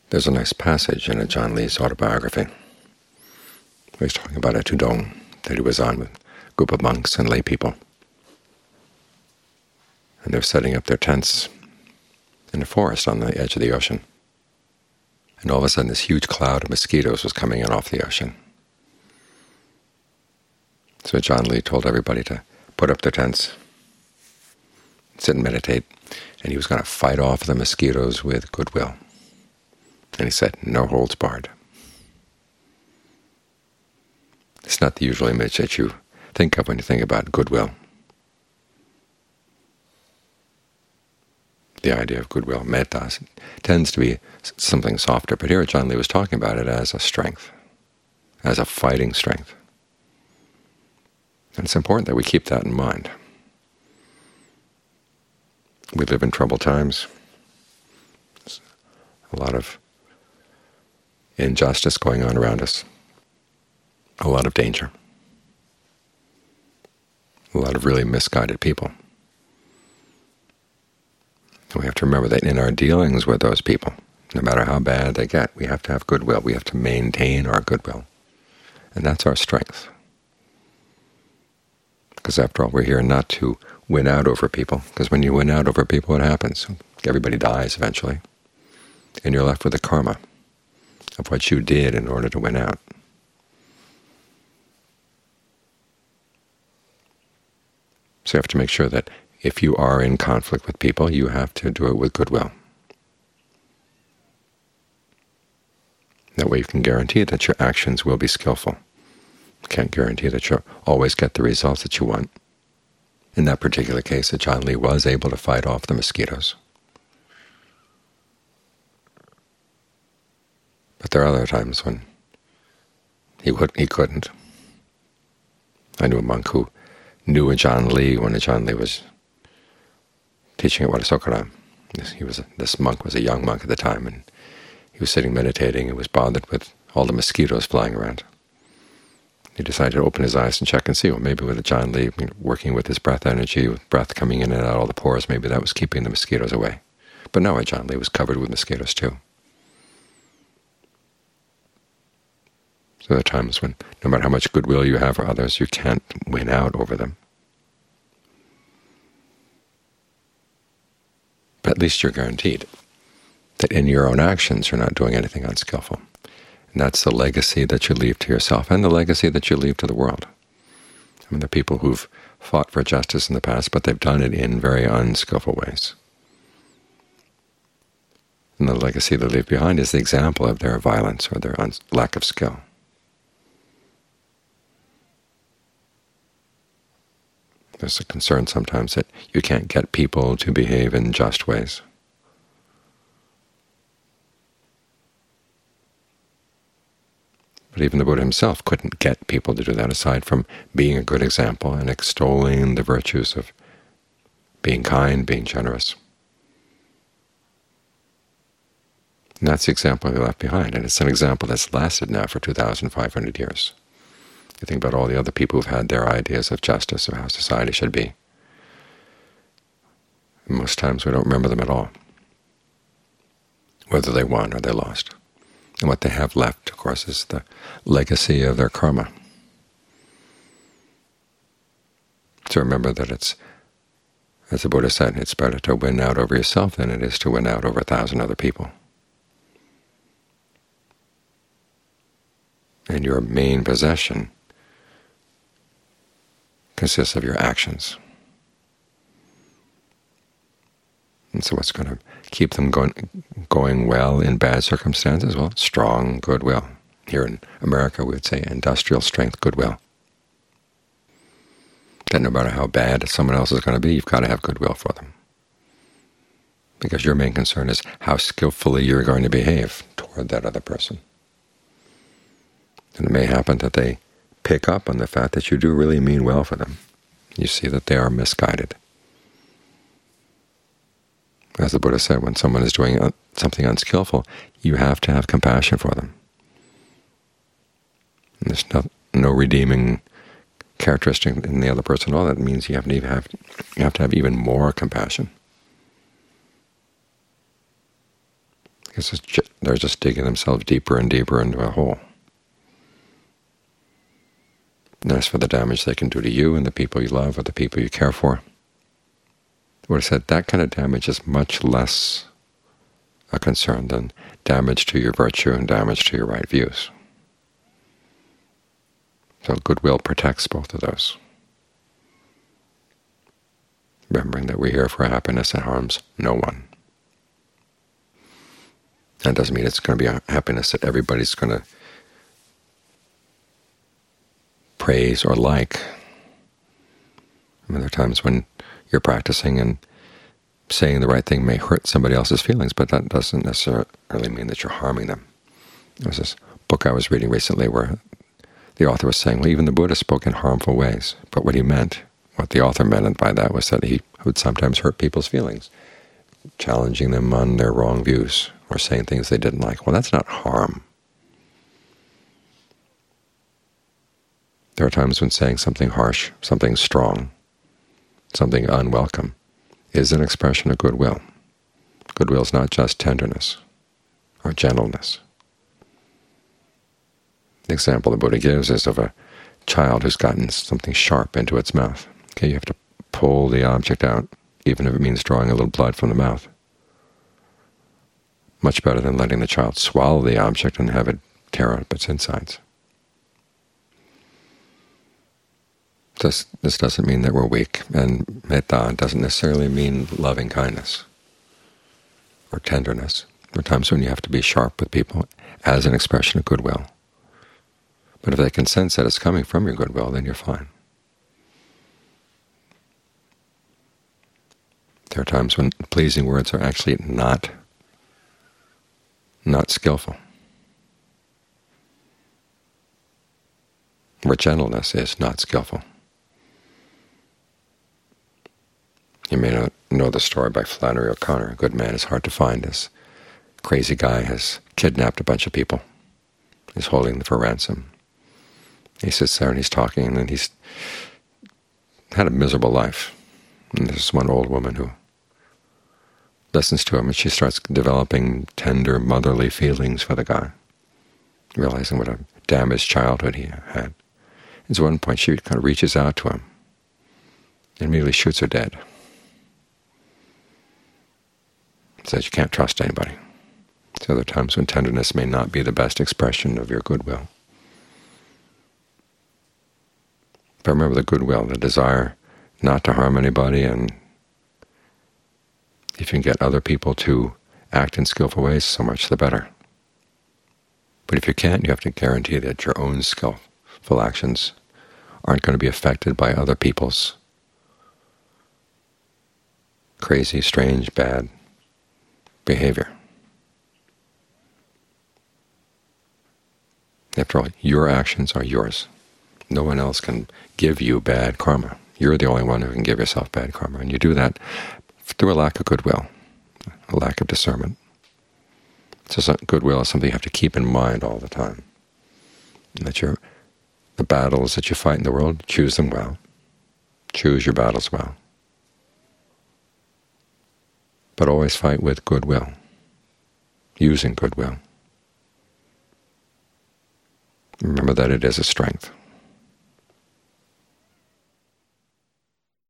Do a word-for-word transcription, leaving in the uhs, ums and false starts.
There's a nice passage in Ajaan Lee's autobiography where he's talking about a tudong that he was on with a group of monks and lay people. And they're setting up their tents in a forest on the edge of the ocean. And all of a sudden this huge cloud of mosquitoes was coming in off the ocean. So Ajaan Lee told everybody to put up their tents, sit and meditate, and he was going to fight off the mosquitoes with goodwill. And he said, no holds barred. It's not the usual image that you think of when you think about goodwill. The idea of goodwill, metta, tends to be something softer, but here Ajaan Lee was talking about it as a strength, as a fighting strength. And it's important that we keep that in mind. We live in troubled times. There's a lot of injustice going on around us, a lot of danger, a lot of really misguided people. And we have to remember that in our dealings with those people, no matter how bad they get, we have to have goodwill. We have to maintain our goodwill. And that's our strength. Because after all, we're here not to win out over people, because when you win out over people, what happens? Everybody dies eventually, and you're left with the karma of what you did in order to win out. So you have to make sure that if you are in conflict with people, you have to do it with goodwill. That way you can guarantee that your actions will be skillful. You can't guarantee that you'll always get the results that you want. In that particular case, Ajaan Lee was able to fight off the mosquitoes. But there are other times when he, would, he couldn't. I knew a monk who knew Ajaan Lee when Ajaan Lee was teaching at Wadasokaram. He was a, this monk was a young monk at the time, and he was sitting meditating and was bothered with all the mosquitoes flying around. He decided to open his eyes and check and see, well, maybe with Ajaan Lee working with his breath energy, with breath coming in and out of all the pores, maybe that was keeping the mosquitoes away. But no, Ajaan Lee was covered with mosquitoes too. So there are times when, no matter how much goodwill you have for others, you can't win out over them. But at least you're guaranteed that in your own actions you're not doing anything unskillful. And that's the legacy that you leave to yourself and the legacy that you leave to the world. I mean, there are people who've fought for justice in the past, but they've done it in very unskillful ways. And the legacy they leave behind is the example of their violence or their lack of skill. There's a concern sometimes that you can't get people to behave in just ways. But even the Buddha himself couldn't get people to do that, aside from being a good example and extolling the virtues of being kind, being generous. And that's the example he left behind, and it's an example that's lasted now for two thousand five hundred years. You think about all the other people who've had their ideas of justice, of how society should be. And most times we don't remember them at all, whether they won or they lost. And what they have left, of course, is the legacy of their karma. So remember that it's, as the Buddha said, it's better to win out over yourself than it is to win out over a thousand other people. And your main possession consists of your actions. And so what's going to keep them going, going well in bad circumstances? Well, strong goodwill. Here in America we would say industrial strength goodwill. That no matter how bad someone else is going to be, you've got to have goodwill for them. Because your main concern is how skillfully you're going to behave toward that other person. And it may happen that they pick up on the fact that you do really mean well for them. You see that they are misguided. As the Buddha said, when someone is doing something unskillful, you have to have compassion for them. And there's no, no redeeming characteristic in the other person at all. That means you have to even have you have to have even more compassion. because it's ju- they're just digging themselves deeper and deeper into a hole. And as for the damage they can do to you and the people you love or the people you care for, what I said, that kind of damage is much less a concern than damage to your virtue and damage to your right views. So goodwill protects both of those. Remembering that we're here for happiness and harms no one. That doesn't mean it's going to be a happiness that everybody's going to praise or like. I mean, there are times when you're practicing and saying the right thing may hurt somebody else's feelings, but that doesn't necessarily mean that you're harming them. There was this book I was reading recently where the author was saying, well, even the Buddha spoke in harmful ways, but what he meant, what the author meant by that was that he would sometimes hurt people's feelings, challenging them on their wrong views or saying things they didn't like. Well, that's not harm. There are times when saying something harsh, something strong, something unwelcome is an expression of goodwill. Goodwill is not just tenderness or gentleness. The example the Buddha gives is of a child who's gotten something sharp into its mouth. Okay, you have to pull the object out, even if it means drawing a little blood from the mouth. Much better than letting the child swallow the object and have it tear up its insides. This, this doesn't mean that we're weak, and metta doesn't necessarily mean loving kindness or tenderness. There are times when you have to be sharp with people as an expression of goodwill. But if they can sense that it's coming from your goodwill, then you're fine. There are times when pleasing words are actually not, not skillful, where gentleness is not skillful. You may not know the story by Flannery O'Connor. A good man is hard to find. This crazy guy has kidnapped a bunch of people. He's holding them for ransom. He sits there and he's talking, and then he's had a miserable life. And there's one old woman who listens to him, and she starts developing tender, motherly feelings for the guy, realizing what a damaged childhood he had. And so at one point she kind of reaches out to him and immediately shoots her dead. Says you can't trust anybody. So there are times when tenderness may not be the best expression of your goodwill. But remember the goodwill, the desire not to harm anybody, and if you can get other people to act in skillful ways, so much the better. But if you can't, you have to guarantee that your own skillful actions aren't going to be affected by other people's crazy, strange, bad behavior. After all, your actions are yours. No one else can give you bad karma. You're the only one who can give yourself bad karma, and you do that through a lack of goodwill, a lack of discernment. So goodwill is something you have to keep in mind all the time, and that you're, the battles that you fight in the world, choose them well. Choose your battles well. But always fight with goodwill, using goodwill. Remember that it is a strength.